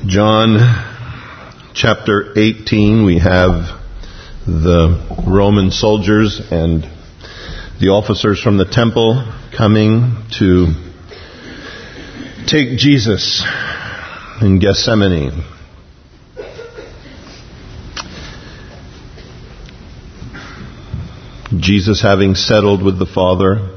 John chapter 18, we have the Roman soldiers and the officers from the temple coming to take Jesus in Gethsemane. Jesus, having settled with the Father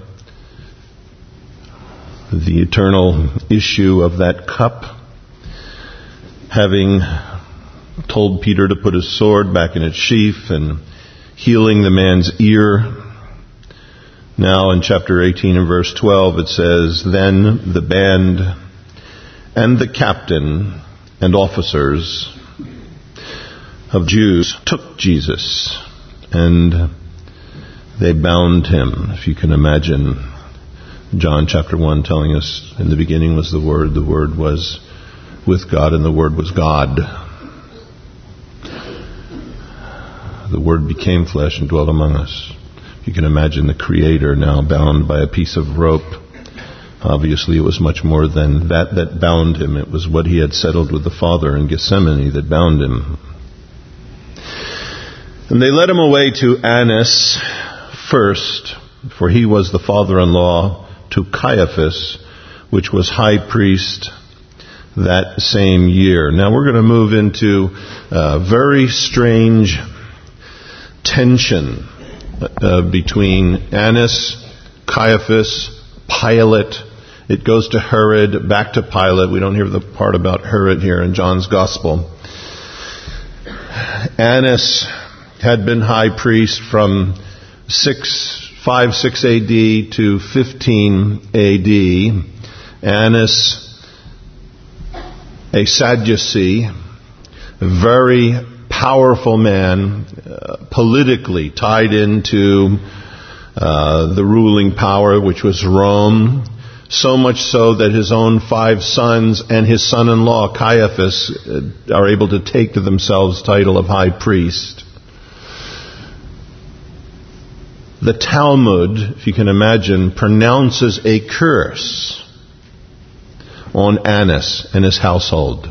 the eternal issue of that cup, having told Peter to put his sword back in its sheath and healing the man's ear. Now in chapter 18 and verse 12 it says, "Then the band and the captain and officers of Jews took Jesus and they bound him." If you can imagine John chapter 1 telling us, in the beginning was the Word was with God, and the Word was God. The Word became flesh and dwelt among us. You can imagine the Creator now bound by a piece of rope. Obviously it was much more than that bound him. It was what he had settled with the Father in Gethsemane that bound him. And they led him away to Annas first, for he was the father-in-law to Caiaphas, which was high priest that same year. Now we're going to move into a very strange tension between Annas, Caiaphas, Pilate. It goes to Herod, back to Pilate. We don't hear the part about Herod here in John's Gospel. Annas had been high priest from 5-6 AD to 15 AD. Annas, a Sadducee, a very powerful man, politically tied into the ruling power, which was Rome, so much so that his own 5 sons and his son-in-law, Caiaphas, are able to take to themselves the title of high priest. The Talmud, if you can imagine, pronounces a curse on Annas and his household,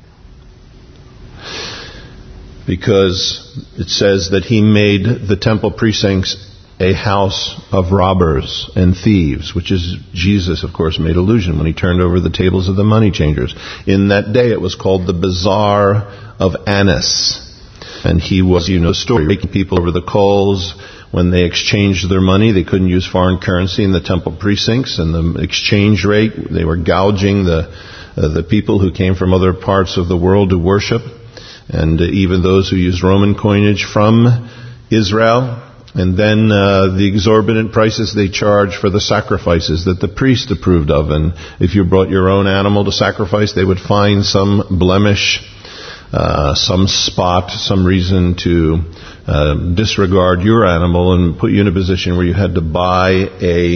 because it says that he made the temple precincts a house of robbers and thieves, which is Jesus, of course, made allusion when he turned over the tables of the money changers. In that day it was called the Bazaar of Annas. And he was, the story, raking people over the coals. When they exchanged their money, they couldn't use foreign currency in the temple precincts, and the exchange rate, they were gouging the people who came from other parts of the world to worship, and even those who used Roman coinage from Israel. And then the exorbitant prices they charged for the sacrifices that the priest approved of. And if you brought your own animal to sacrifice, they would find some blemish, some spot, some reason to disregard your animal and put you in a position where you had to buy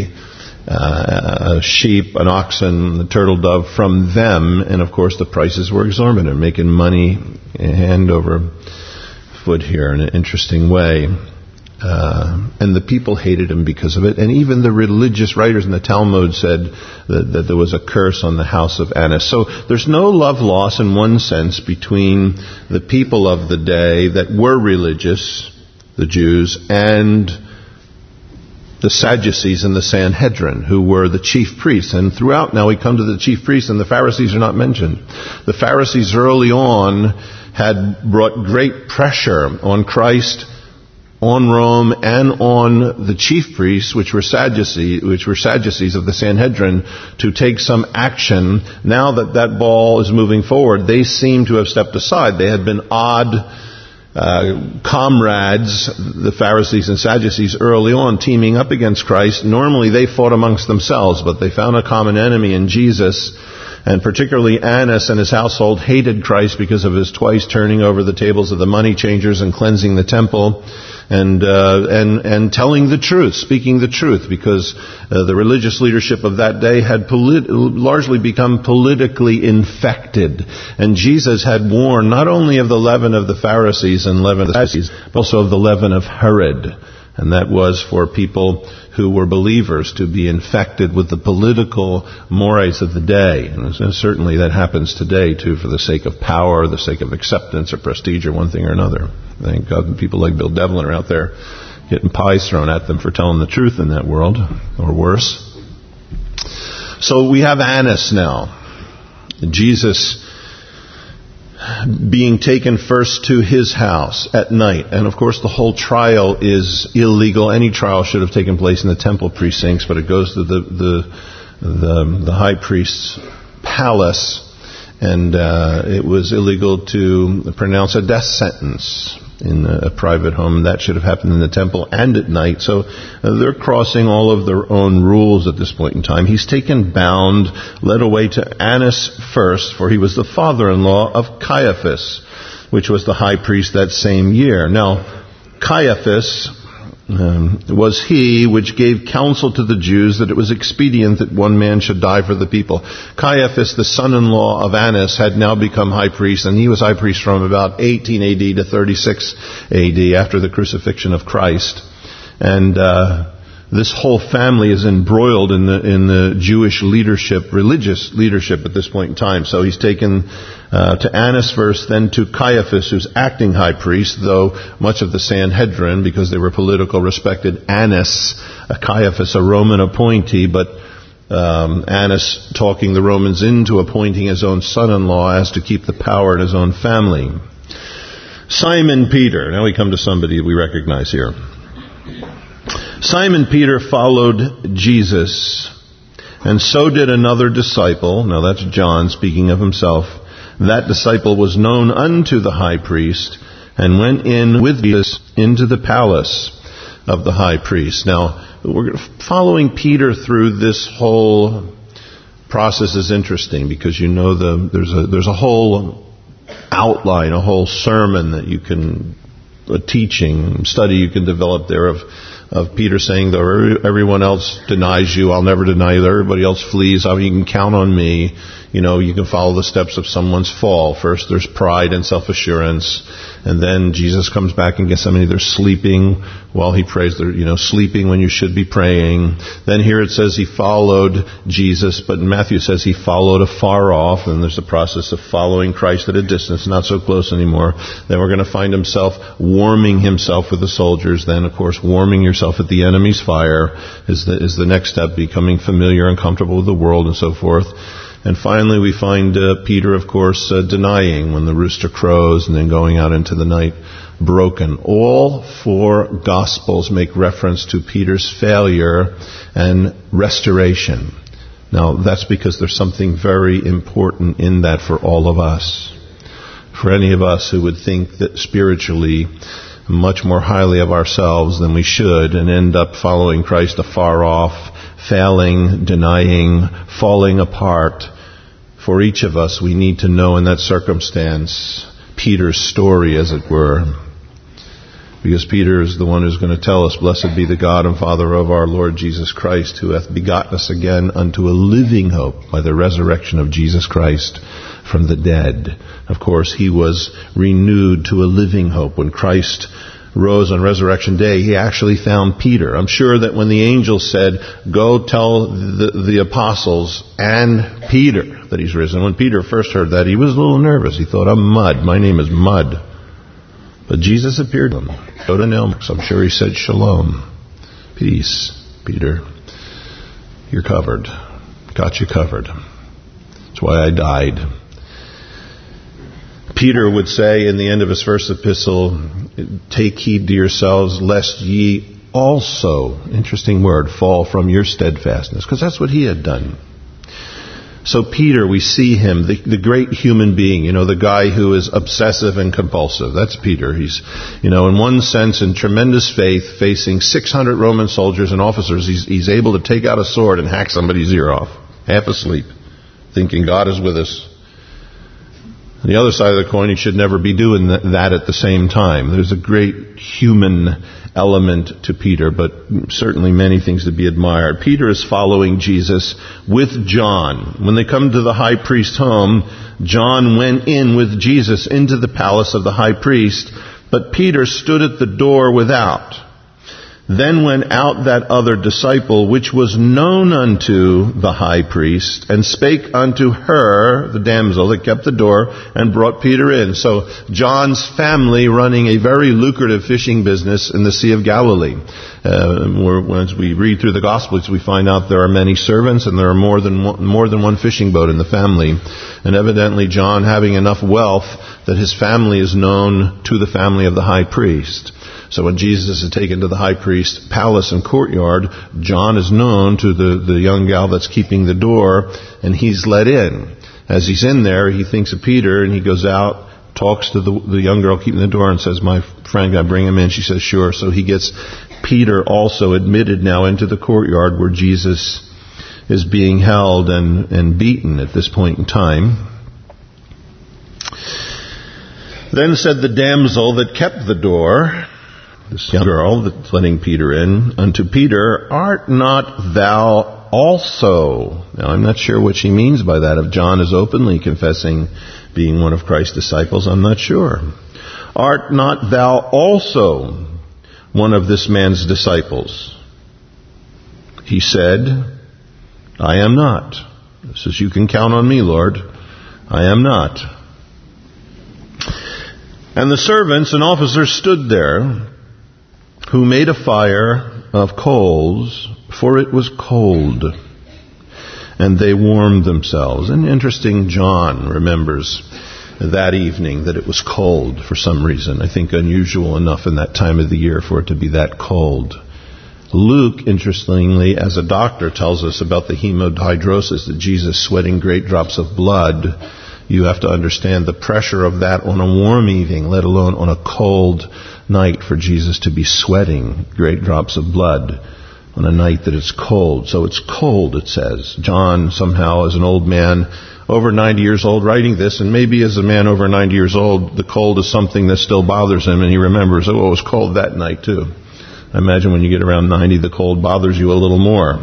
a sheep, an oxen, a turtle dove from them. And of course the prices were exorbitant, making money hand over foot here in an interesting way. And the people hated him because of it. And even the religious writers in the Talmud said that there was a curse on the house of Annas. So there's no love loss in one sense between the people of the day that were religious, the Jews, and the Sadducees and the Sanhedrin, who were the chief priests. And throughout now we come to the chief priests, and the Pharisees are not mentioned. The Pharisees early on had brought great pressure on Christ, on Rome, and on the chief priests, which were Sadducees of the Sanhedrin, to take some action. Now that ball is moving forward, they seem to have stepped aside. They had been odd comrades, the Pharisees and Sadducees, early on, teaming up against Christ. Normally they fought amongst themselves, but they found a common enemy in Jesus. And particularly Annas and his household hated Christ because of his twice turning over the tables of the money changers and cleansing the temple, and telling the truth, speaking the truth, because the religious leadership of that day had largely become politically infected. And Jesus had warned not only of the leaven of the Pharisees and leaven of the Sadducees, but also of the leaven of Herod, And that was for people who were believers to be infected with the political mores of the day. And certainly that happens today, too, for the sake of power, the sake of acceptance or prestige or one thing or another. Thank God people like Bill Devlin are out there getting pies thrown at them for telling the truth in that world, or worse. So we have Annas now. Jesus being taken first to his house at night. And of course the whole trial is illegal. Any trial should have taken place in the temple precincts, but it goes to the high priest's palace. And it was illegal to pronounce a death sentence in a private home. That should have happened in the temple and at night. So they're crossing all of their own rules at this point in time. He's taken bound, led away to Annas first, for he was the father-in-law of Caiaphas, which was the high priest that same year. Now, Caiaphas was he which gave counsel to the Jews that it was expedient that one man should die for the people. Caiaphas, the son-in-law of Annas, had now become high priest, and he was high priest from about 18 AD to 36 AD, after the crucifixion of Christ. And this whole family is embroiled in the Jewish leadership, religious leadership at this point in time. So he's taken to Annas first, then to Caiaphas, who's acting high priest, though much of the Sanhedrin, because they were political, respected Annas, Caiaphas, a Roman appointee, but Annas talking the Romans into appointing his own son-in-law as to keep the power in his own family. Simon Peter. Now we come to somebody we recognize here. Simon Peter followed Jesus, and so did another disciple. Now that's John speaking of himself. That disciple was known unto the high priest, and went in with Jesus into the palace of the high priest. Now, we're following Peter through this whole process is interesting, because you know there's a whole outline, a whole sermon that you can, a teaching, study you can develop there of Peter saying, though everyone else denies you, I'll never deny you. Though everybody else flees, you can count on me. You know, you can follow the steps of someone's fall. First there's pride and self-assurance, and then Jesus comes back in Gethsemane. They're sleeping while he prays. They're, sleeping when you should be praying. Then here it says he followed Jesus, but in Matthew it says he followed afar off, and there's the process of following Christ at a distance, not so close anymore. Then we're going to find himself warming himself with the soldiers. Then, of course, warming yourself at the enemy's fire is the next step, becoming familiar and comfortable with the world and so forth. And finally, we find Peter, of course, denying when the rooster crows, and then going out into the night broken. All four Gospels make reference to Peter's failure and restoration. Now, that's because there's something very important in that for all of us. For any of us who would think that spiritually much more highly of ourselves than we should, and end up following Christ afar off, failing, denying, falling apart. For each of us, we need to know in that circumstance Peter's story, as it were. Because Peter is the one who's going to tell us, blessed be the God and Father of our Lord Jesus Christ, who hath begotten us again unto a living hope by the resurrection of Jesus Christ from the dead. Of course, he was renewed to a living hope. When Christ rose on Resurrection Day, he actually found Peter. I'm sure that when the angel said, go tell the apostles and Peter that he's risen, when Peter first heard that, he was a little nervous. He thought, I'm mud. My name is Mud. But Jesus appeared to him. Go to Nelmix. I'm sure he said, Shalom. Peace, Peter. You're covered. Got you covered. That's why I died. Peter would say in the end of his first epistle, take heed to yourselves, lest ye also, interesting word, fall from your steadfastness. Because that's what he had done. So Peter, we see him, the great human being, the guy who is obsessive and compulsive. That's Peter. He's, in one sense, in tremendous faith, facing 600 Roman soldiers and officers, he's able to take out a sword and hack somebody's ear off, half asleep, thinking God is with us. On the other side of the coin, he should never be doing that at the same time. There's a great human element to Peter, but certainly many things to be admired. Peter is following Jesus with John. When they come to the high priest's home, John went in with Jesus into the palace of the high priest, but Peter stood at the door without. Then went out that other disciple, which was known unto the high priest, and spake unto her, the damsel that kept the door, and brought Peter in. So John's family running a very lucrative fishing business in the Sea of Galilee. As we read through the Gospels, we find out there are many servants, and there are more than one fishing boat in the family. And evidently John having enough wealth that his family is known to the family of the high priest. So when Jesus is taken to the high priest's palace and courtyard, John is known to the young gal that's keeping the door, and he's let in. As he's in there, he thinks of Peter, and he goes out, talks to the young girl keeping the door, and says, "My friend, can I bring him in?" She says, "Sure." So he gets Peter also admitted now into the courtyard where Jesus is being held and beaten at this point in time. Then said the damsel that kept the door, this young girl that's letting Peter in, unto Peter, "Art not thou also?" Now, I'm not sure what she means by that. If John is openly confessing being one of Christ's disciples, I'm not sure. "Art not thou also one of this man's disciples?" He said, "I am not." He says, "You can count on me, Lord. I am not." And the servants and officers stood there, who made a fire of coals, for it was cold, and they warmed themselves. And interesting, John remembers that evening that it was cold for some reason. I think unusual enough in that time of the year for it to be that cold. Luke, interestingly, as a doctor, tells us about the hemodihydrosis, that Jesus sweating great drops of blood. You have to understand the pressure of that on a warm evening, let alone on a cold night, for Jesus to be sweating great drops of blood on a night that it's cold. So it's cold, it says. John, somehow, as an old man, over 90 years old, writing this, and maybe as a man over 90 years old, the cold is something that still bothers him, and he remembers, oh, it was cold that night too. I imagine when you get around 90, the cold bothers you a little more.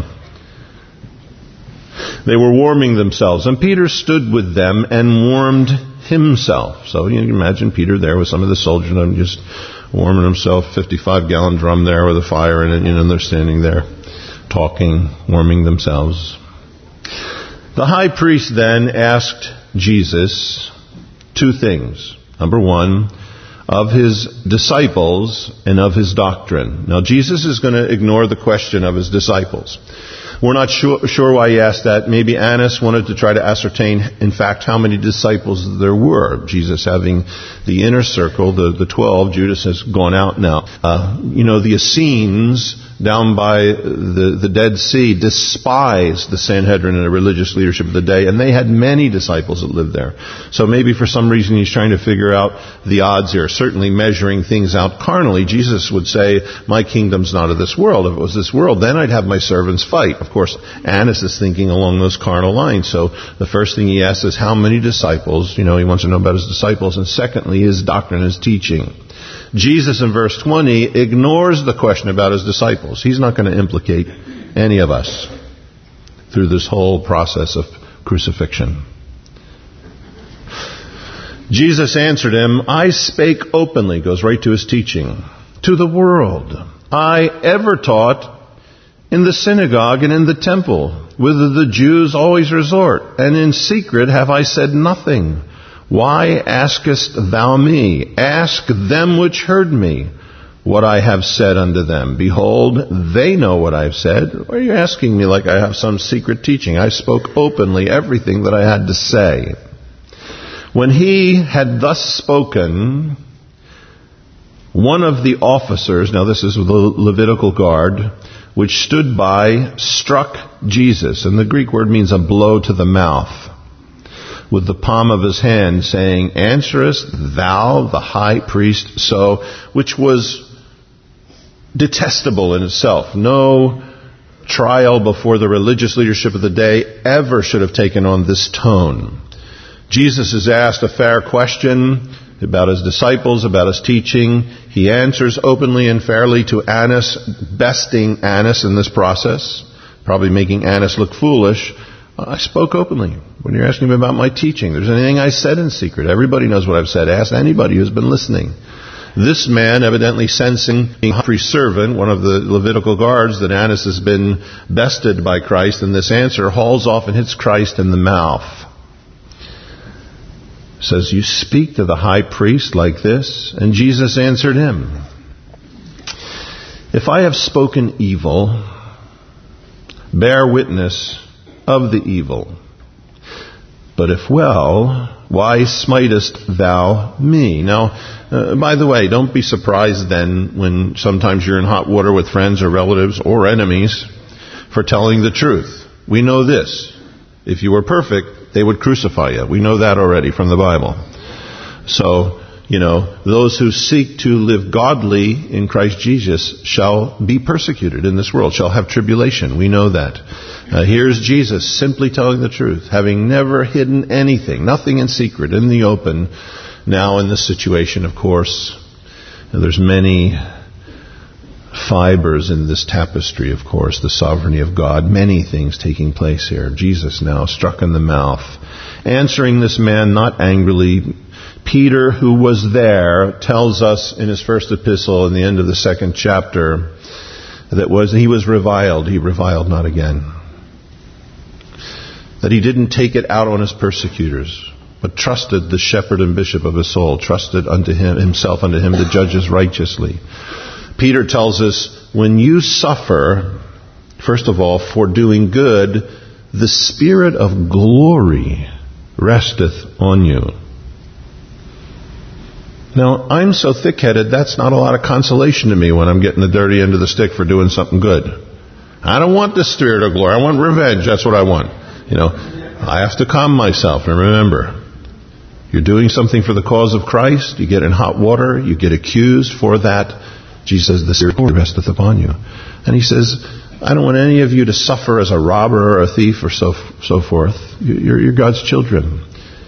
They were warming themselves, and Peter stood with them and warmed himself. So you can imagine Peter there with some of the soldiers, and just warming himself, 55-gallon drum there with a fire in it, and they're standing there talking, warming themselves. The high priest then asked Jesus two things. Number one, of his disciples and of his doctrine. Now, Jesus is going to ignore the question of his disciples. We're not sure why he asked that. Maybe Annas wanted to try to ascertain, in fact, how many disciples there were. Jesus having the inner circle, the 12. Judas has gone out now. The Essenes down by the Dead Sea despised the Sanhedrin and the religious leadership of the day, and they had many disciples that lived there. So maybe for some reason he's trying to figure out the odds here. Certainly measuring things out carnally, Jesus would say, my kingdom's not of this world. If it was this world, then I'd have my servants fight. Of course, Annas is thinking along those carnal lines. So the first thing he asks is how many disciples. He wants to know about his disciples. And secondly, his doctrine, his teaching. Jesus in verse 20 ignores the question about his disciples. He's not going to implicate any of us through this whole process of crucifixion. Jesus answered him, I spake openly, goes right to his teaching, to the world. I ever taught in the synagogue and in the temple, whither the Jews always resort, and in secret have I said nothing. Why askest thou me? Ask them which heard me what I have said unto them. Behold, they know what I have said. Why are you asking me like I have some secret teaching? I spoke openly everything that I had to say. When he had thus spoken, one of the officers, now this is the Levitical guard, which stood by, struck Jesus. And the Greek word means a blow to the mouth, with the palm of his hand, saying, Answerest thou the high priest so? Which was detestable in itself. No trial before the religious leadership of the day ever should have taken on this tone. Jesus is asked a fair question about his disciples, about his teaching. He answers openly and fairly to Annas, besting Annas in this process, probably making Annas look foolish. I spoke openly. When you're asking me about my teaching, there's anything I said in secret. Everybody knows what I've said. Ask anybody who's been listening. This man, evidently sensing a high priest servant, one of the Levitical guards, that Annas has been bested by Christ, and this answer hauls off and hits Christ in the mouth. Says, "You speak to the high priest like this?" And Jesus answered him, "If I have spoken evil, bear witness of the evil. But if well, why smitest thou me?" Now, by the way, don't be surprised then when sometimes you're in hot water with friends or relatives or enemies for telling the truth. We know this. If you were perfect, they would crucify you. We know that already from the Bible. So, those who seek to live godly in Christ Jesus shall be persecuted in this world, shall have tribulation. We know that. Here's Jesus simply telling the truth, having never hidden anything, nothing in secret, in the open. Now in this situation, of course, there's many fibers in this tapestry, of course, the sovereignty of God, many things taking place here. Jesus now struck in the mouth, answering this man not angrily. Peter, who was there, tells us in his first epistle in the end of the 2nd chapter that he was reviled. He reviled not again. That he didn't take it out on his persecutors, but trusted the shepherd and bishop of his soul, trusted unto him, himself unto him that judges righteously. Peter tells us, when you suffer, first of all, for doing good, the Spirit of glory resteth on you. Now, I'm so thick-headed, that's not a lot of consolation to me when I'm getting the dirty end of the stick for doing something good. I don't want the Spirit of glory. I want revenge. That's what I want. I have to calm myself and remember, you're doing something for the cause of Christ. You get in hot water. You get accused for that. Jesus says, the Spirit of glory resteth upon you. And he says, I don't want any of you to suffer as a robber or a thief or so forth. You're God's children.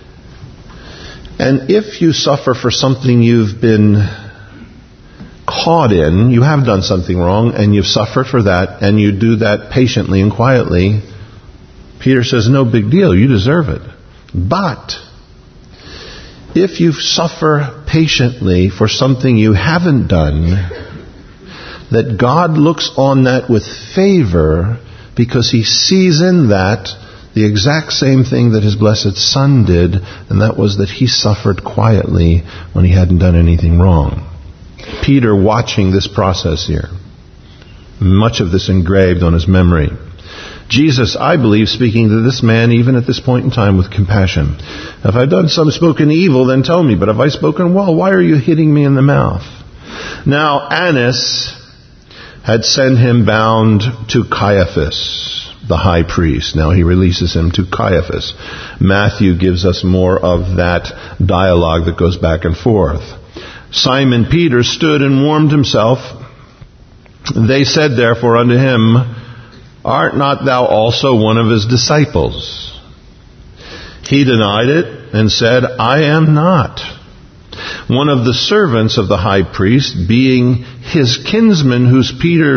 And if you suffer for something you've been caught in, you have done something wrong, and you've suffered for that, and you do that patiently and quietly, Peter says, no big deal, you deserve it. But if you suffer patiently for something you haven't done, that God looks on that with favor because he sees in that the exact same thing that his blessed Son did, and that was that he suffered quietly when he hadn't done anything wrong. Peter watching this process here. Much of this engraved on his memory. Jesus, I believe, speaking to this man even at this point in time with compassion. If I've done some spoken evil, then tell me. But if I've spoken well, why are you hitting me in the mouth? Now Annas had sent him bound to Caiaphas, the high priest. Now he releases him to Caiaphas. Matthew gives us more of that dialogue that goes back and forth. Simon Peter stood and warmed himself. They said therefore unto him, art not thou also one of his disciples? He denied it and said, I am not. One of the servants of the high priest, being his kinsman, whose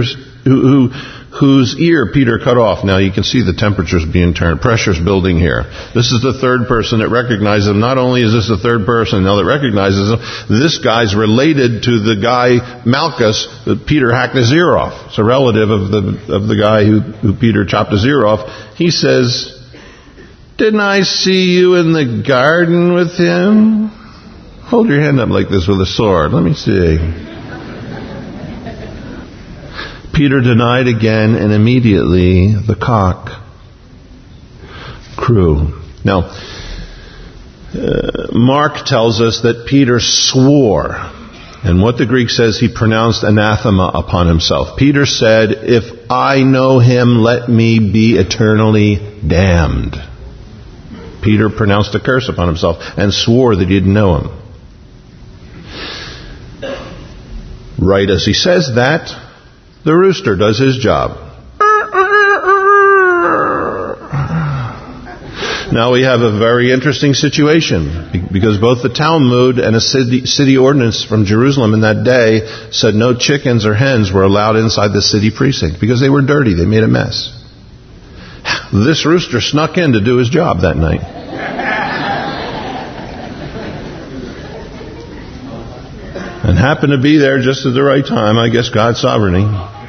ear Peter cut off. Now you can see the temperature's being turned. Pressure's building here. This is the third person that recognizes him. Not only is this the third person now that recognizes him, this guy's related to the guy Malchus that Peter hacked his ear off. It's a relative of the guy who Peter chopped his ear off. He says, didn't I see you in the garden with him? Hold your hand up like this with a sword. Let me see. Peter denied again, and immediately the cock crew. Now, Mark tells us that Peter swore. And what the Greek says, he pronounced anathema upon himself. Peter said, if I know him, let me be eternally damned. Peter pronounced a curse upon himself and swore that he didn't know him. Right as he says that, the rooster does his job. Now we have a very interesting situation because both the Talmud and a city ordinance from Jerusalem in that day said no chickens or hens were allowed inside the city precinct because they were dirty. They made a mess. This rooster snuck in to do his job that night. and happened to be there just at the right time. I guess God's sovereignty.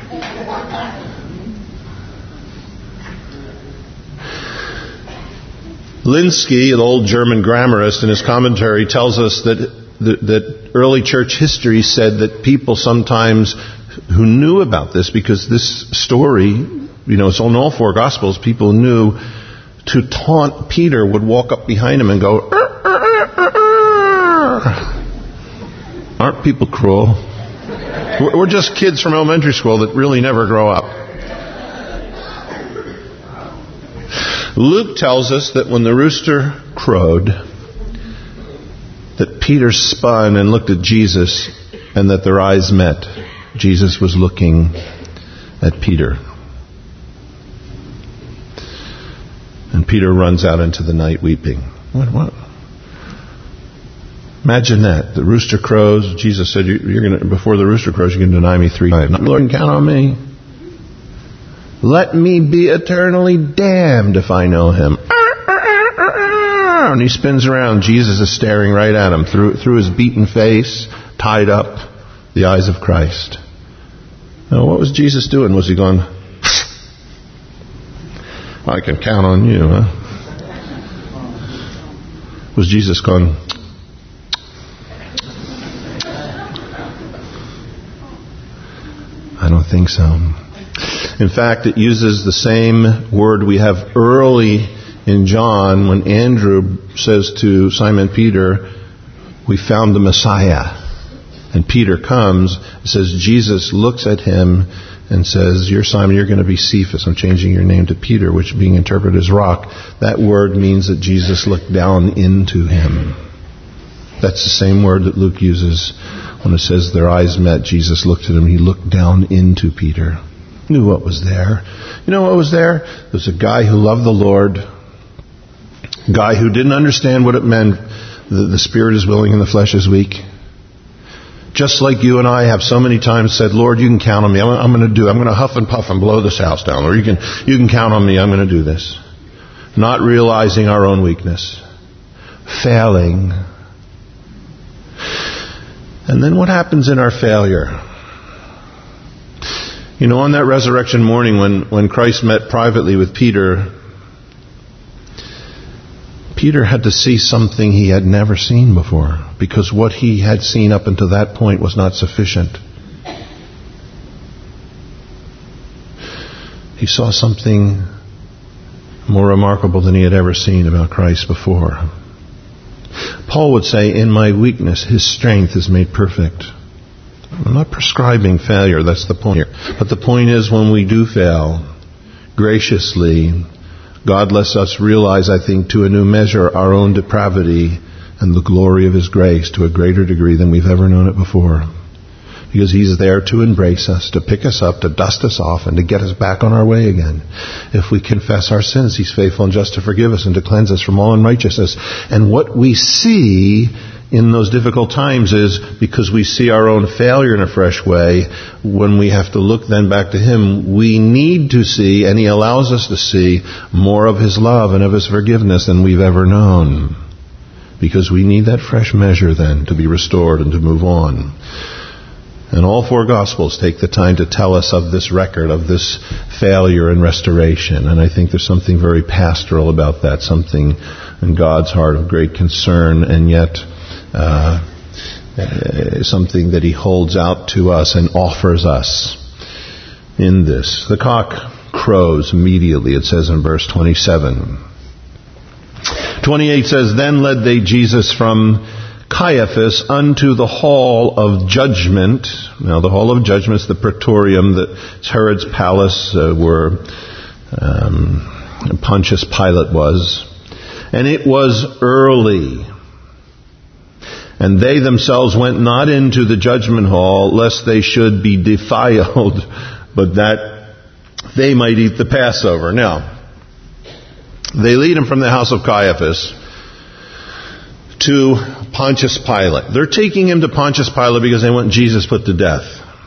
Linsky, an old German grammarist, in his commentary tells us that early church history said that people sometimes who knew about this, because this story, it's on all four Gospels, people knew to taunt Peter would walk up behind him and go, aren't people cruel? We're just kids from elementary school that really never grow up. Luke tells us that when the rooster crowed, that Peter spun and looked at Jesus, and that their eyes met. Jesus was looking at Peter. And Peter runs out into the night weeping. What? Imagine that. The rooster crows. Jesus said, "You're going to, before the rooster crows, you're going to deny me 3 times. Lord, count on me. Let me be eternally damned if I know him." And he spins around. Jesus is staring right at him through his beaten face, tied up, the eyes of Christ. Now, what was Jesus doing? Was he going, "I can count on you," huh? Was Jesus going, I don't think so. In fact, it uses the same word we have early in John when Andrew says to Simon Peter, "We found the Messiah." And Peter comes, it says Jesus looks at him and says, "You're Simon, you're going to be Cephas. I'm changing your name to Peter," which being interpreted as rock. That word means that Jesus looked down into him. That's the same word that Luke uses when it says their eyes met. Jesus looked at him. He looked down into Peter. Knew what was there. You know what was there? There was a guy who loved the Lord. A guy who didn't understand what it meant. The spirit is willing and the flesh is weak. Just like you and I have so many times said, "Lord, you can count on me. I'm going to huff and puff and blow this house down. Or you can count on me. I'm going to do this." Not realizing our own weakness. Failing. And then what happens in our failure? On that resurrection morning when Christ met privately with Peter, Peter had to see something he had never seen before, because what he had seen up until that point was not sufficient. He saw something more remarkable than he had ever seen about Christ before. Paul would say, "In my weakness, his strength is made perfect." I'm not prescribing failure, that's the point here. But the point is, when we do fail, graciously, God lets us realize, I think, to a new measure, our own depravity and the glory of his grace to a greater degree than we've ever known it before. Because he's there to embrace us, to pick us up, to dust us off, and to get us back on our way again. If we confess our sins, he's faithful and just to forgive us and to cleanse us from all unrighteousness. And what we see in those difficult times is, because we see our own failure in a fresh way, when we have to look then back to him, we need to see, and he allows us to see, more of his love and of his forgiveness than we've ever known. Because we need that fresh measure then to be restored and to move on. And all four Gospels take the time to tell us of this record, of this failure and restoration. And I think there's something very pastoral about that, something in God's heart of great concern, and yet something that he holds out to us and offers us in this. The cock crows immediately, it says in verse 27. 28 says, "Then led they Jesus from Caiaphas unto the hall of judgment." Now the hall of judgment is the praetorium, that's Herod's palace, where Pontius Pilate was. "And it was early. And they themselves went not into the judgment hall, lest they should be defiled, but that they might eat the Passover." Now, they lead him from the house of Caiaphas to Pontius Pilate. They're taking him to Pontius Pilate because they want Jesus put to death.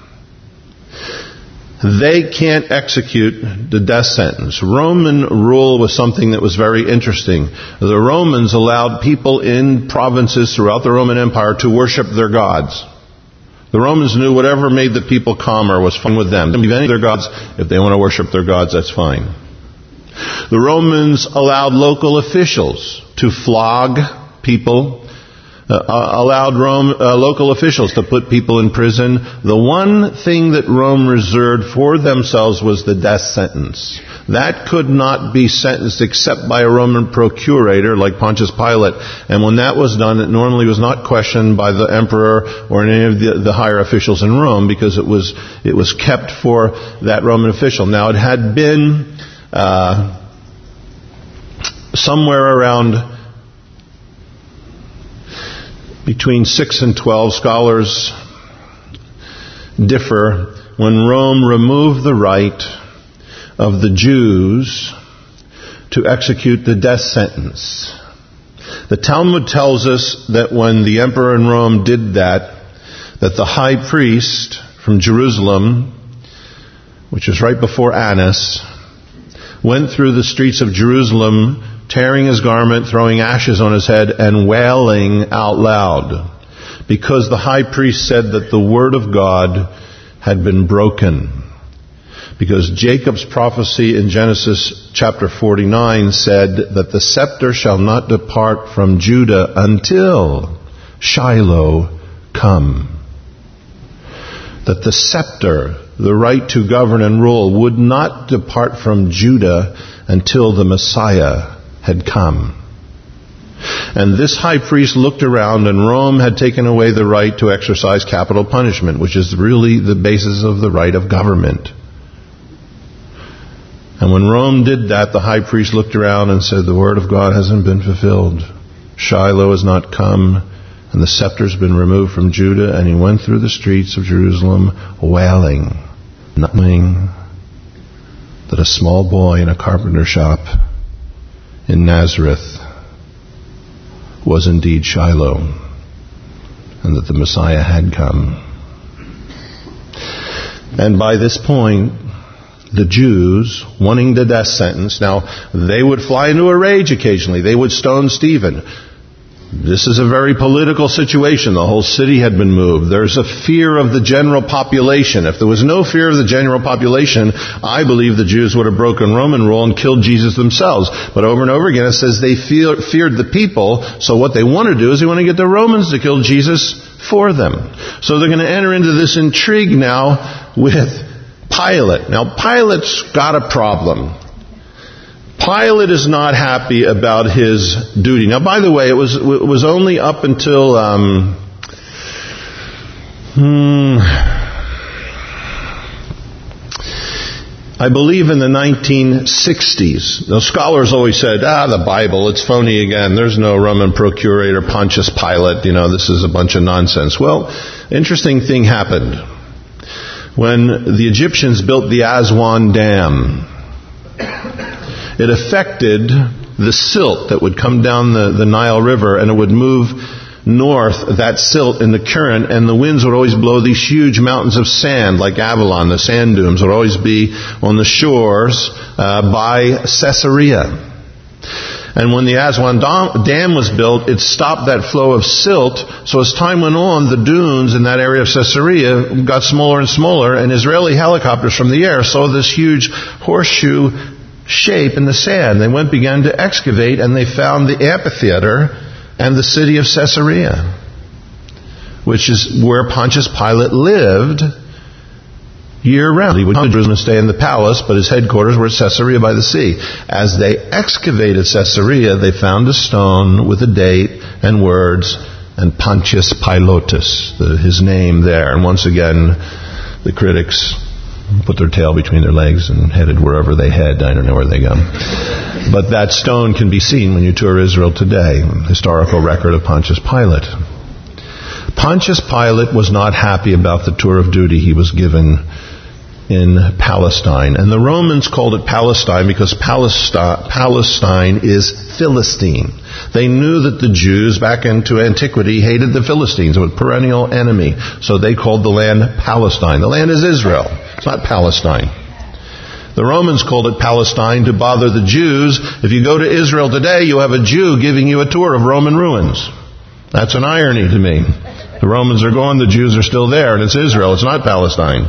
They can't execute the death sentence. Roman rule was something that was very interesting. The Romans allowed people in provinces throughout the Roman Empire to worship their gods. The Romans knew whatever made the people calmer was fine with them. Their gods, if they want to worship their gods, that's fine. The Romans allowed local officials to flog people, allowed local officials to put people in prison. The one thing that Rome reserved for themselves was the death sentence. That could not be sentenced except by a Roman procurator like Pontius Pilate. And when that was done, it normally was not questioned by the emperor or any of the higher officials in Rome, because it was kept for that Roman official. Now, it had been somewhere around between 6 and 12, scholars differ, when Rome removed the right of the Jews to execute the death sentence. The Talmud tells us that when the emperor in Rome did that the high priest from Jerusalem, which is right before Annas, went through the streets of Jerusalem, tearing his garment, throwing ashes on his head, and wailing out loud, because the high priest said that the word of God had been broken. Because Jacob's prophecy in Genesis chapter 49 said that the scepter shall not depart from Judah until Shiloh come. That the scepter, the right to govern and rule, would not depart from Judah until the Messiah had come. And this high priest looked around, and Rome had taken away the right to exercise capital punishment, which is really the basis of the right of government. And when Rome did that, the high priest looked around and said, the word of God hasn't been fulfilled. Shiloh has not come, and the scepter's been removed from Judah. And he went through the streets of Jerusalem wailing, knowing that a small boy in a carpenter shop in Nazareth was indeed Shiloh, and that the Messiah had come. And by this point, the Jews, wanting the death sentence, now they would fly into a rage occasionally. They would stone Stephen. This is a very political situation. The whole city had been moved. There's a fear of the general population. If there was no fear of the general population, I believe the Jews would have broken Roman rule and killed Jesus themselves. But over and over again it says they feared the people, so what they want to do is they want to get the Romans to kill Jesus for them. So they're going to enter into this intrigue now with Pilate. Now, Pilate's got a problem. Pilate is not happy about his duty. Now, by the way, it was only up until I believe in the 1960s. Now, scholars always said, the Bible, it's phony again. There's no Roman procurator, Pontius Pilate. This is a bunch of nonsense. Well, interesting thing happened. When the Egyptians built the Aswan Dam, it affected the silt that would come down the Nile River, and it would move north, that silt in the current, and the winds would always blow these huge mountains of sand, like Avalon. The sand dunes would always be on the shores by Caesarea. And when the Aswan Dam was built, it stopped that flow of silt. So as time went on, the dunes in that area of Caesarea got smaller and smaller, and Israeli helicopters from the air saw this huge horseshoe shape in the sand. They began to excavate, and they found the amphitheater and the city of Caesarea, which is where Pontius Pilate lived year-round. He would come to Jerusalem and stay in the palace, but his headquarters were at Caesarea by the sea. As they excavated Caesarea, they found a stone with a date and words, and Pontius Pilatus, his name there. And once again, the critics put their tail between their legs and headed wherever they head. I don't know where they go. But that stone can be seen when you tour Israel today. Historical record of Pontius Pilate. Pontius Pilate was not happy about the tour of duty he was given in Palestine. And the Romans called it Palestine because Palestine is Philistine. They knew that the Jews back into antiquity hated the Philistines. It was a perennial enemy. So they called the land Palestine. The land is Israel. It's not Palestine. The Romans called it Palestine to bother the Jews. If you go to Israel today, you have a Jew giving you a tour of Roman ruins. That's an irony to me. The Romans are gone, the Jews are still there, and it's Israel, it's not Palestine.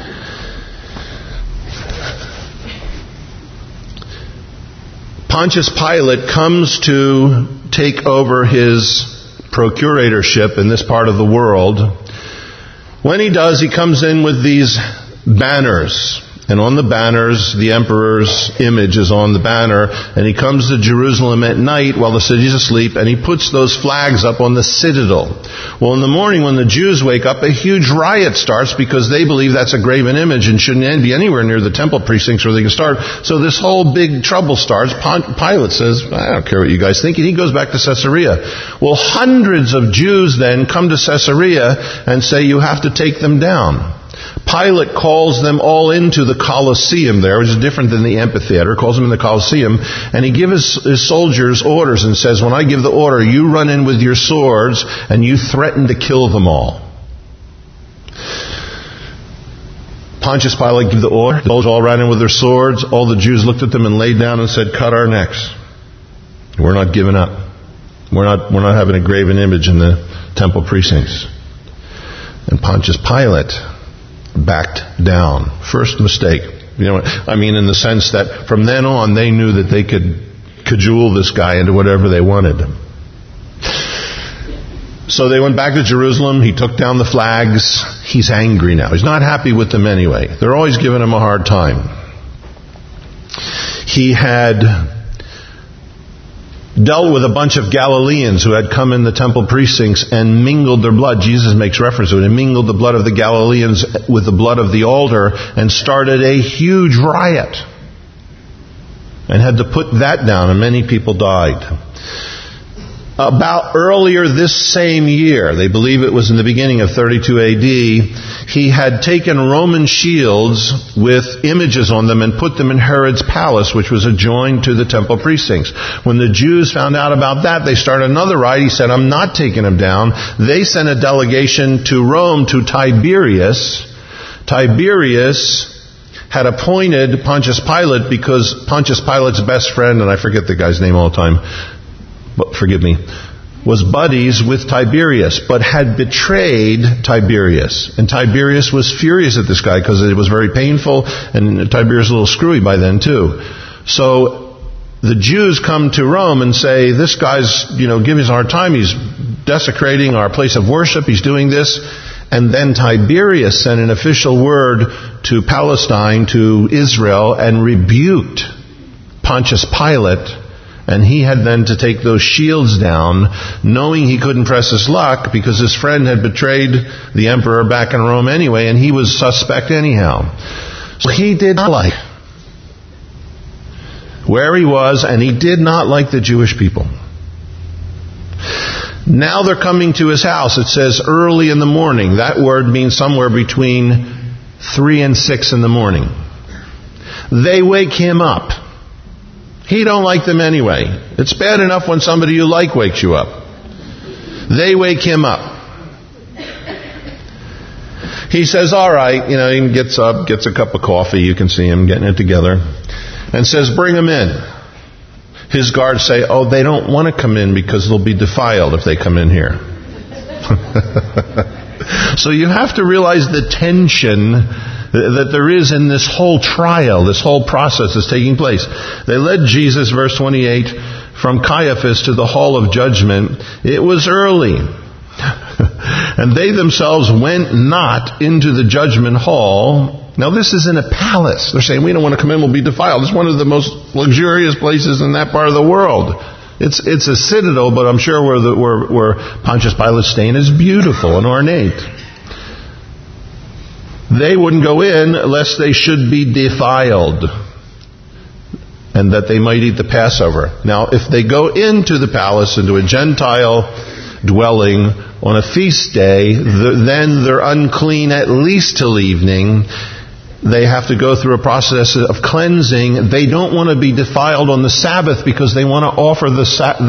Pontius Pilate comes to take over his procuratorship in this part of the world. When he does, he comes in with these banners. And on the banners, the emperor's image is on the banner. And he comes to Jerusalem at night while the city's asleep, and he puts those flags up on the citadel. Well, in the morning when the Jews wake up, a huge riot starts because they believe that's a graven image and shouldn't be anywhere near the temple precincts where they can start. So this whole big trouble starts. Pilate says, I don't care what you guys think. And he goes back to Caesarea. Well, hundreds of Jews then come to Caesarea and say, you have to take them down. Pilate calls them all into the Colosseum there, which is different than the amphitheater, calls them in the Colosseum, and he gives his soldiers orders and says, when I give the order, you run in with your swords and you threaten to kill them all. Pontius Pilate gave the order, the soldiers all ran in with their swords, all the Jews looked at them and laid down and said, cut our necks. We're not giving up. We're not having a graven image in the temple precincts. And Pontius Pilate backed down. First mistake. In the sense that from then on they knew that they could cajole this guy into whatever they wanted. So they went back to Jerusalem. He took down the flags. He's angry now. He's not happy with them anyway. They're always giving him a hard time. He had dealt with a bunch of Galileans who had come in the temple precincts and mingled their blood. Jesus makes reference to it. And mingled the blood of the Galileans with the blood of the altar and started a huge riot. And had to put that down, and many people died. About earlier this same year, they believe it was in the beginning of 32 AD, he had taken Roman shields with images on them and put them in Herod's palace, which was adjoined to the temple precincts. When the Jews found out about that, they started another riot. He said, I'm not taking them down. They sent a delegation to Rome to Tiberius. Tiberius had appointed Pontius Pilate because Pontius Pilate's best friend, and I forget the guy's name all the time, but forgive me, was buddies with Tiberius, but had betrayed Tiberius. And Tiberius was furious at this guy because it was very painful, and Tiberius was a little screwy by then too. So the Jews come to Rome and say, this guy's, giving us a hard time, he's desecrating our place of worship, he's doing this. And then Tiberius sent an official word to Palestine, to Israel, and rebuked Pontius Pilate. And he had then to take those shields down, knowing he couldn't press his luck because his friend had betrayed the emperor back in Rome anyway, and he was suspect anyhow. So he did not like where he was, and he did not like the Jewish people. Now they're coming to his house. It says early in the morning. That word means somewhere between 3 and 6 in the morning. They wake him up. He don't like them anyway. It's bad enough when somebody you like wakes you up. They wake him up. He says, all right, he gets up, gets a cup of coffee, you can see him getting it together, and says, bring him in. His guards say, oh, they don't want to come in because they'll be defiled if they come in here. So you have to realize the tension that there is in this whole trial, this whole process is taking place. They led Jesus, verse 28, from Caiaphas to the hall of judgment. It was early. And they themselves went not into the judgment hall. Now this is in a palace. They're saying, we don't want to come in, we'll be defiled. It's one of the most luxurious places in that part of the world. It's a citadel, but I'm sure where Pontius Pilate's staying is beautiful and ornate. They wouldn't go in lest they should be defiled, and that they might eat the Passover. Now, if they go into the palace, into a Gentile dwelling on a feast day, then they're unclean at least till evening. They have to go through a process of cleansing. They don't want to be defiled on the Sabbath because they want to offer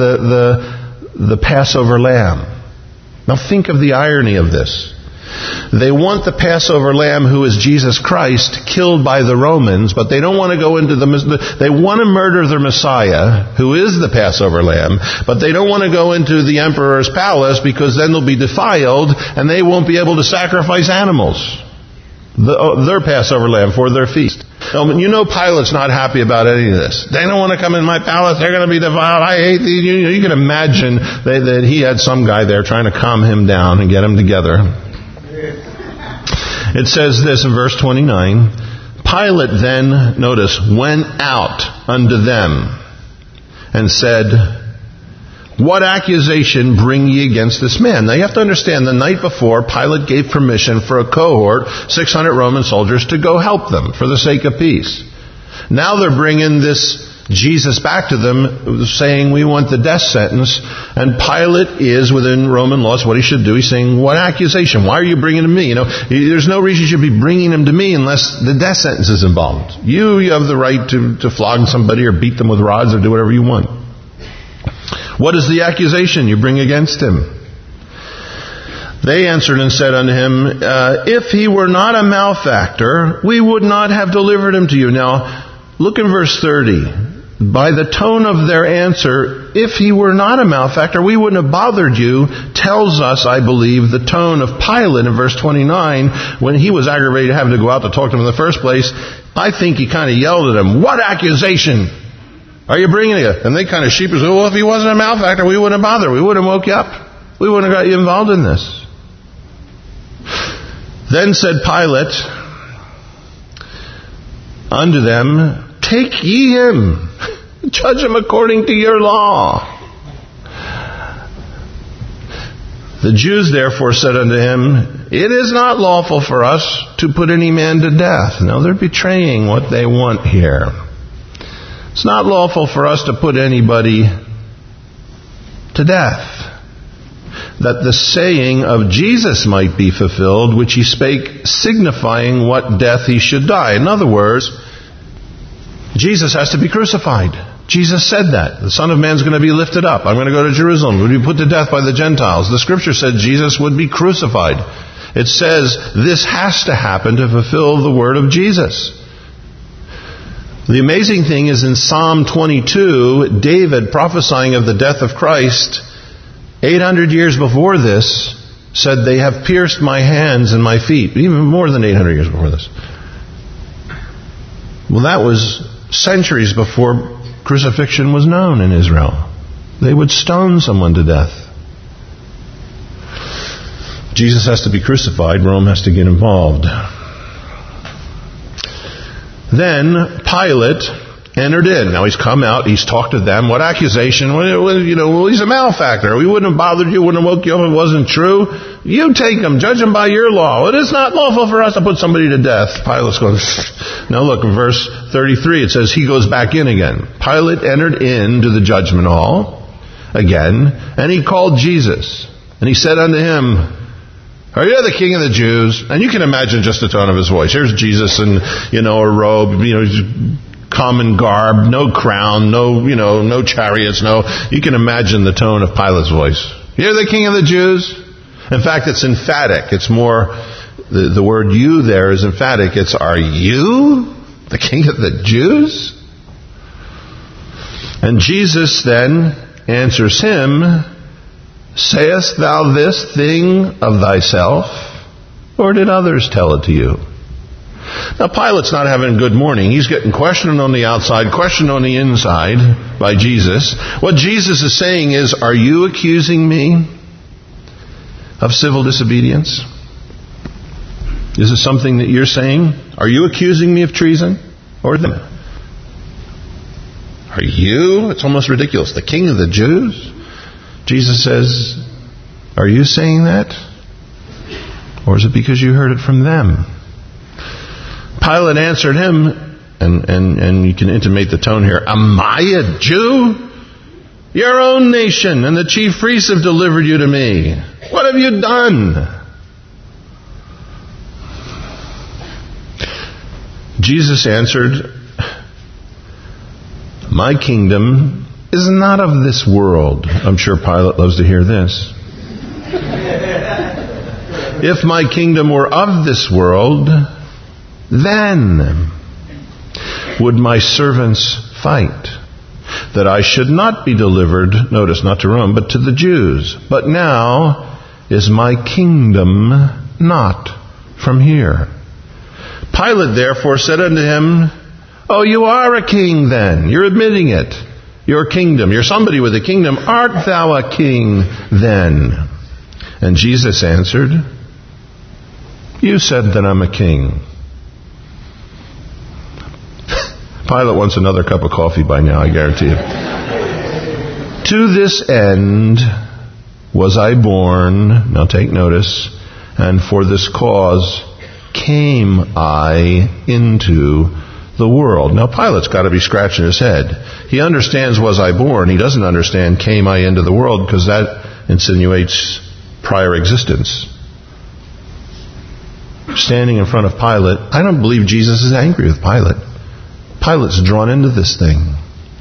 the Passover lamb. Now think of the irony of this. They want the Passover lamb, who is Jesus Christ, killed by the Romans, but they don't want to go into they want to murder their Messiah, who is the Passover lamb, but they don't want to go into the emperor's palace because then they'll be defiled and they won't be able to sacrifice animals. Their Passover lamb for their feast. You know Pilate's not happy about any of this. They don't want to come in my palace. They're going to be defiled. I hate these. You can imagine that he had some guy there trying to calm him down and get him together. It says this in verse 29. Pilate then, notice, went out unto them and said, what accusation bring ye against this man? Now you have to understand, the night before, Pilate gave permission for a cohort, 600 Roman soldiers, to go help them for the sake of peace. Now they're bringing this Jesus back to them, saying, we want the death sentence. And Pilate is, within Roman laws, what he should do. He's saying, what accusation? Why are you bringing him to me? There's no reason you should be bringing him to me unless the death sentence is involved. You have the right to flog somebody or beat them with rods or do whatever you want. What is the accusation you bring against him? They answered and said unto him, if he were not a malefactor, we would not have delivered him to you. Now, look in verse 30. By the tone of their answer, if he were not a malefactor, we wouldn't have bothered you, tells us, I believe, the tone of Pilate in verse 29, when he was aggravated having to go out to talk to him in the first place. I think he kind of yelled at him, what accusation are you bringing it? And they kind of sheepishly, well, if he wasn't a malefactor, we wouldn't have bothered. We wouldn't have woke you up. We wouldn't have got you involved in this. Then said Pilate unto them, take ye him, judge him according to your law. The Jews therefore said unto him, it is not lawful for us to put any man to death. Now they're betraying what they want here. It's not lawful for us to put anybody to death, that the saying of Jesus might be fulfilled, which he spake, signifying what death he should die. In other words, Jesus has to be crucified. Jesus said that. The Son of Man is going to be lifted up. I'm going to go to Jerusalem. Would be put to death by the Gentiles. The Scripture said Jesus would be crucified. It says this has to happen to fulfill the word of Jesus. The amazing thing is in Psalm 22, David, prophesying of the death of Christ, 800 years before this, said, they have pierced my hands and my feet. Even more than 800 years before this. Well, that was centuries before crucifixion was known in Israel. They would stone someone to death. Jesus has to be crucified. Rome has to get involved. Then Pilate entered in. Now he's come out, he's talked to them. What accusation? Well, he's a malefactor. We wouldn't have bothered you, wouldn't have woke you up if it wasn't true. You take him, judge him by your law. It is not lawful for us to put somebody to death. Pilate's going, now look, in verse 33 it says he goes back in again. Pilate entered into the judgment hall again, and he called Jesus. And he said unto him, are you the king of the Jews? And you can imagine just the tone of his voice. Here's Jesus in, a robe, common garb, no crown, no chariots, you can imagine the tone of Pilate's voice. You're the king of the Jews? In fact, it's emphatic. It's more, the word you there is emphatic. It's, are you the king of the Jews? And Jesus then answers him, sayest thou this thing of thyself, or did others tell it to you? Now Pilate's not having a good morning. He's getting questioned on the outside, questioned on the inside by Jesus. What Jesus is saying is, are you accusing me of civil disobedience? Is it something that you're saying? Are you accusing me of treason? Or them? Are you? It's almost ridiculous. The king of the Jews? Jesus says, are you saying that? Or is it because you heard it from them? Pilate answered him, and you can intimate the tone here, am I a Jew? Your own nation and the chief priests have delivered you to me. What have you done? Jesus answered, my kingdom is not of this world. I'm sure Pilate loves to hear this. If my kingdom were of this world, then would my servants fight, that I should not be delivered, notice, not to Rome, but to the Jews. But now is my kingdom not from here. Pilate therefore said unto him, Oh, you are a king then. You're admitting it. Your kingdom. You're somebody with a kingdom. Art thou a king then? And Jesus answered, You said that I'm a king. Pilate wants another cup of coffee by now, I guarantee you. To this end was I born, now take notice, and for this cause came I into the world. Now Pilate's got to be scratching his head. He understands was I born. He doesn't understand came I into the world, because that insinuates prior existence. Standing in front of Pilate, I don't believe Jesus is angry with Pilate. Pilate's drawn into this thing.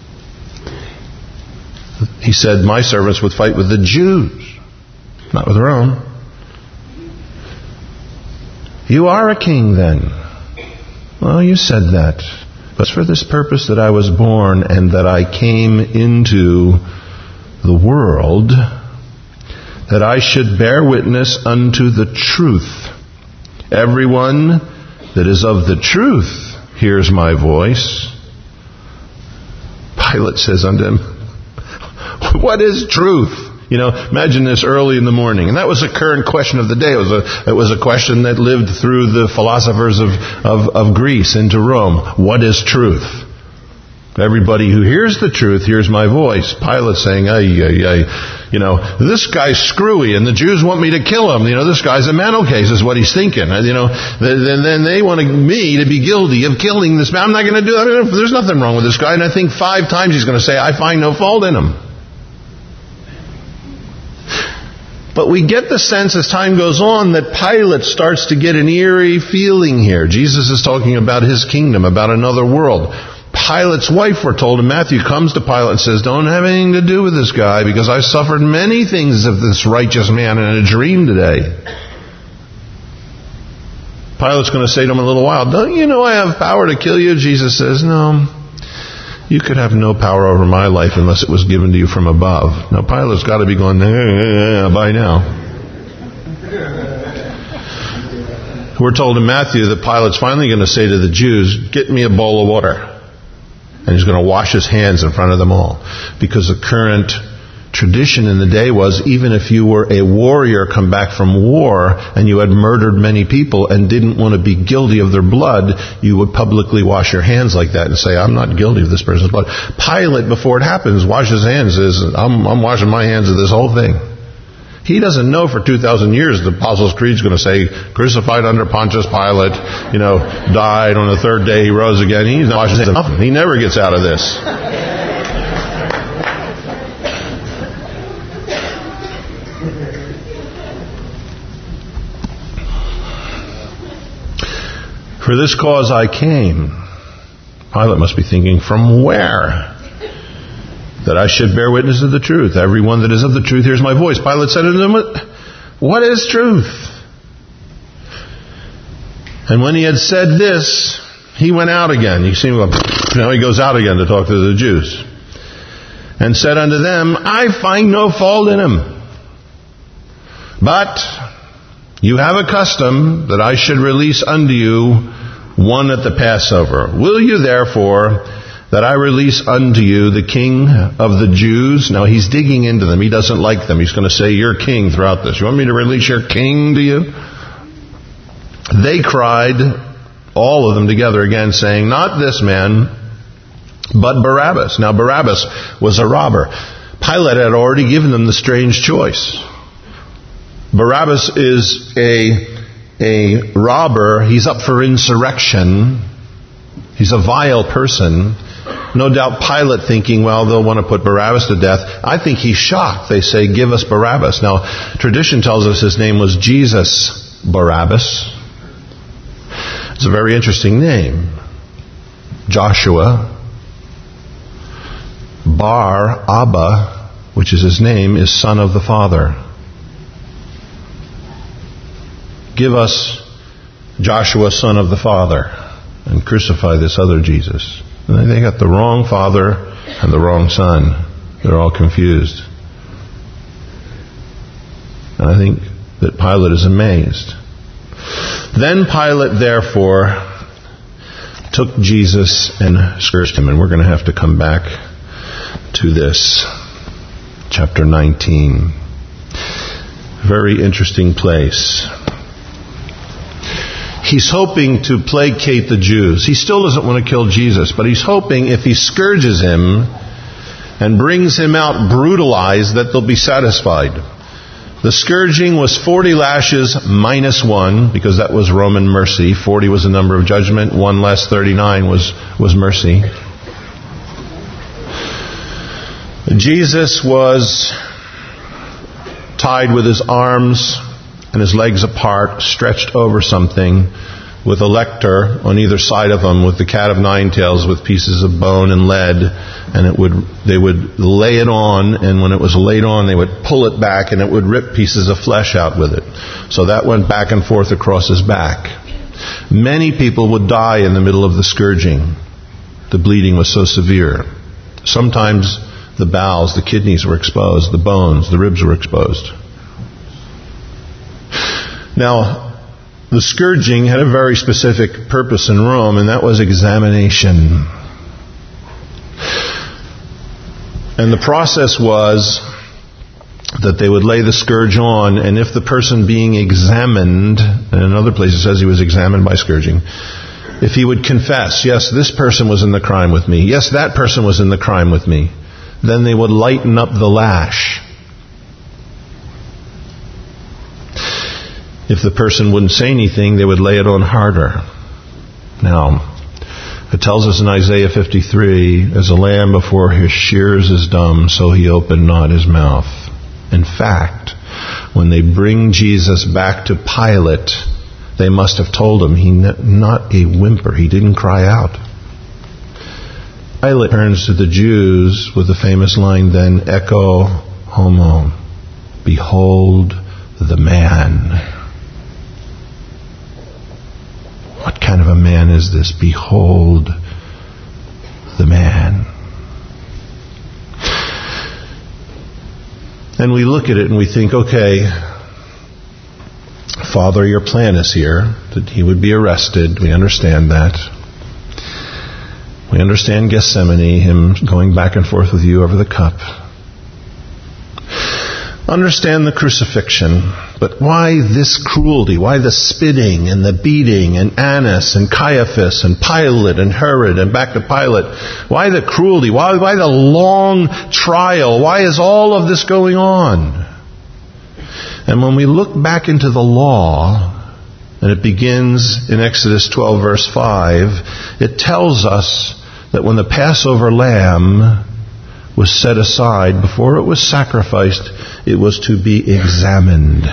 He said, my servants would fight with the Jews, not with Rome. You are a king then. Well, you said that. But for this purpose that I was born and that I came into the world, that I should bear witness unto the truth. Everyone that is of the truth hears my voice. Pilate says unto him, What is truth? You know, imagine this early in the morning. And that was a current question of the day. It was a question that lived through the philosophers of Greece into Rome. What is truth? Everybody who hears the truth hears my voice. Pilate saying, you know, this guy's screwy and the Jews want me to kill him. You know, this guy's a mental case is what he's thinking. You know, then they want me to be guilty of killing this man. I'm not going to do that. There's nothing wrong with this guy. And I think 5 times he's going to say, I find no fault in him. But we get the sense as time goes on that Pilate starts to get an eerie feeling here. Jesus is talking about his kingdom, about another world. Pilate's wife, we're told in Matthew, comes to Pilate and says, Don't have anything to do with this guy, because I suffered many things of this righteous man in a dream today. Pilate's going to say to him in a little while, Don't you know I have power to kill you? Jesus says, No, you could have no power over my life unless it was given to you from above. Now Pilate's got to be going, by now. We're told in Matthew that Pilate's finally going to say to the Jews, Get me a bowl of water. And he's going to wash his hands in front of them all. Because the current tradition in the day was, even if you were a warrior come back from war and you had murdered many people and didn't want to be guilty of their blood, you would publicly wash your hands like that and say, I'm not guilty of this person's blood. Pilate, before it happens, washes his hands, says, I'm washing my hands of this whole thing. He doesn't know for 2,000 years the Apostles' Creed is going to say, crucified under Pontius Pilate, you know, died on the 3rd day, he rose again. He washes his hands. He never gets out of this. For this cause I came. Pilate must be thinking, from where? That I should bear witness of the truth. Everyone that is of the truth hears my voice. Pilate said unto them, What is truth? And when he had said this, he went out again. You see, now he goes out again to talk to the Jews. And said unto them, I find no fault in him. But you have a custom that I should release unto you one at the Passover. Will you therefore that I release unto you the King of the Jews? Now he's digging into them. He doesn't like them. He's going to say, you're king throughout this. You want me to release your king to you? They cried, all of them together again, saying, Not this man, but Barabbas. Now Barabbas was a robber. Pilate had already given them the strange choice. Barabbas is a robber. He's up for insurrection. He's a vile person. No doubt Pilate thinking, well, they'll want to put Barabbas to death. I think he's shocked. They say, give us Barabbas. Now, tradition tells us his name was Jesus Barabbas. It's a very interesting name. Joshua. Bar Abba, which is his name, is son of the Father. give us Joshua, son of the Father, and crucify this other Jesus. And they got the wrong Father and the wrong Son. They're all confused. And I think that Pilate is amazed. Then Pilate, therefore, took Jesus and scourged him. And we're going to have to come back to this. Chapter 19. Very interesting place. He's hoping to placate the Jews. He still doesn't want to kill Jesus, but he's hoping if he scourges him and brings him out brutalized, that they'll be satisfied. The scourging was 40 lashes minus 1, because that was Roman mercy. 40 was the number of judgment. 1 less 39 was mercy. Jesus was tied with his arms and his legs apart, stretched over something, with a lector on either side of him, with the cat of nine tails, with pieces of bone and lead, and they would lay it on, and when it was laid on, they would pull it back, and it would rip pieces of flesh out with it. So that went back and forth across his back. Many people would die in the middle of the scourging. The bleeding was so severe. Sometimes the bowels, the kidneys were exposed, the bones, the ribs were exposed. Now, the scourging had a very specific purpose in Rome, and that was examination. And the process was that they would lay the scourge on, and if the person being examined, and in other places it says he was examined by scourging, if he would confess, yes, this person was in the crime with me, yes, that person was in the crime with me, then they would lighten up the lash. If the person wouldn't say anything, they would lay it on harder. Now, it tells us in Isaiah 53, as a lamb before his shears is dumb, so he opened not his mouth. In fact, when they bring Jesus back to Pilate, they must have told him, not a whimper, he didn't cry out. Pilate turns to the Jews with the famous line, then, Ecce homo, behold the man. What kind of a man is this? Behold the man. And we look at it and we think, okay, Father, your plan is here, that he would be arrested. We understand that. We understand Gethsemane, him going back and forth with you over the cup. Understand the crucifixion, but why this cruelty? Why the spitting and the beating and Annas and Caiaphas and Pilate and Herod and back to Pilate? Why the cruelty? Why the long trial? Why is all of this going on? And when we look back into the law, and it begins in Exodus 12 verse 5, it tells us that when the Passover lamb was set aside, before it was sacrificed, it was to be examined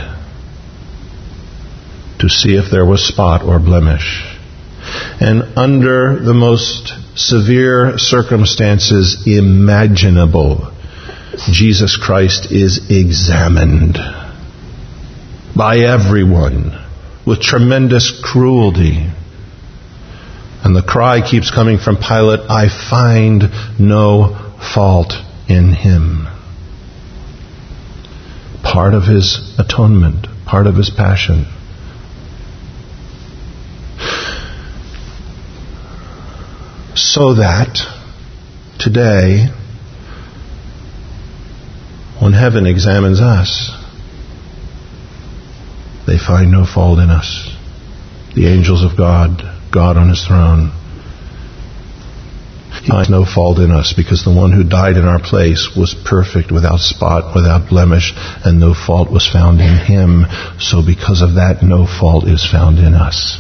to see if there was spot or blemish. And under the most severe circumstances imaginable, Jesus Christ is examined by everyone with tremendous cruelty. And the cry keeps coming from Pilate, I find no fault in him. Part of his atonement, part of his passion. So that today, when heaven examines us, they find no fault in us. The angels of God, God on his throne, he finds no fault in us, because the one who died in our place was perfect, without spot, without blemish, and no fault was found in him. So because of that, no fault is found in us.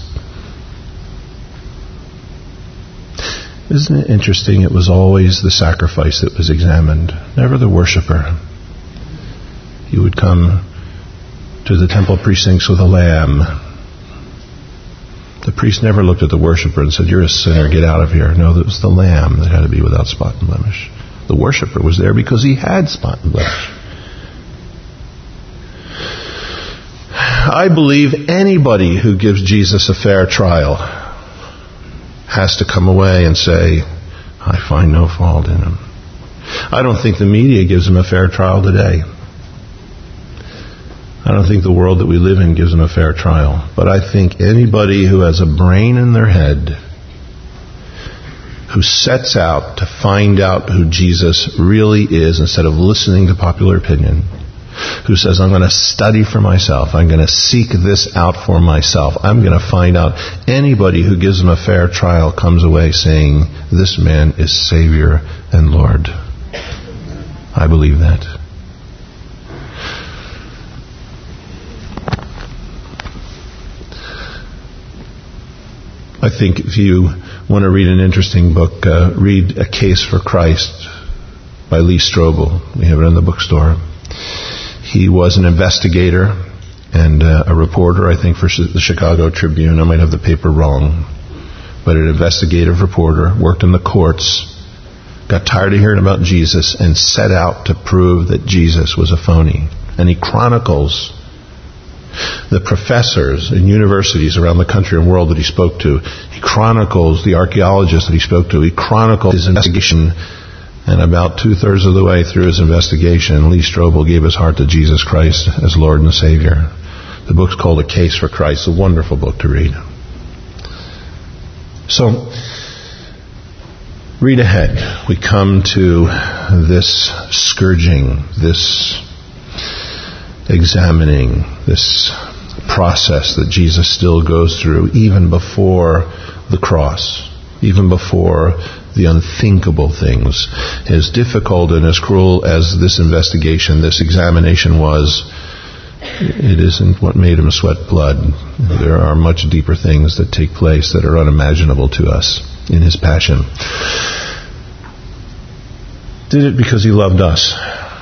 Isn't it interesting? It was always the sacrifice that was examined, never the worshiper. You would come to the temple precincts with a lamb. The priest never looked at the worshiper and said, you're a sinner, get out of here. No, it was the lamb that had to be without spot and blemish. The worshiper was there because he had spot and blemish. I believe anybody who gives Jesus a fair trial has to come away and say, I find no fault in him. I don't think the media gives him a fair trial today. I don't think the world that we live in gives him a fair trial. But I think anybody who has a brain in their head, who sets out to find out who Jesus really is instead of listening to popular opinion, who says, I'm going to study for myself, I'm going to seek this out for myself, I'm going to find out, anybody who gives him a fair trial comes away saying, this man is Savior and Lord. I believe that. I think if you want to read an interesting book, read A Case for Christ by Lee Strobel. We have it in the bookstore. He was an investigator and a reporter, I think, for the Chicago Tribune. I might have the paper wrong. But an investigative reporter, worked in the courts, got tired of hearing about Jesus and set out to prove that Jesus was a phony. And he chronicles the professors in universities around the country and world that he spoke to. He chronicles the archaeologists that he spoke to. He chronicled his investigation. And about 2/3 of the way through his investigation, Lee Strobel gave his heart to Jesus Christ as Lord and Savior. The book's called A Case for Christ. A wonderful book to read. So, read ahead. We come to this scourging, this examining, this process that Jesus still goes through even before the cross, even before the unthinkable things. As difficult and as cruel as this investigation, this examination was, it isn't what made him sweat blood. There are much deeper things that take place that are unimaginable to us in his passion. Did it because he loved us?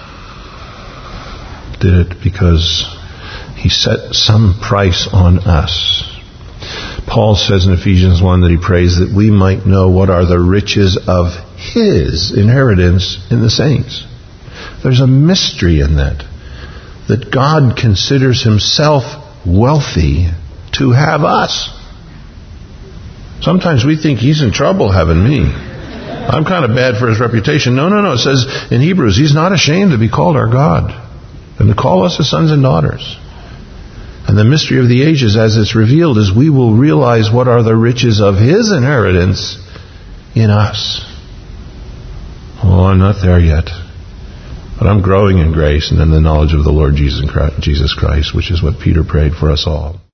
Did it because he set some price on us? Paul says in Ephesians 1 that he prays that we might know what are the riches of his inheritance in the saints. There's a mystery in that God considers himself wealthy to have us. Sometimes we think he's in trouble having me. I'm kind of bad for his reputation. No. It says in Hebrews, he's not ashamed to be called our God and to call us his sons and daughters. And the mystery of the ages, as it's revealed, is we will realize what are the riches of his inheritance in us. Oh, I'm not there yet. But I'm growing in grace and in the knowledge of the Lord Jesus Christ, which is what Peter prayed for us all.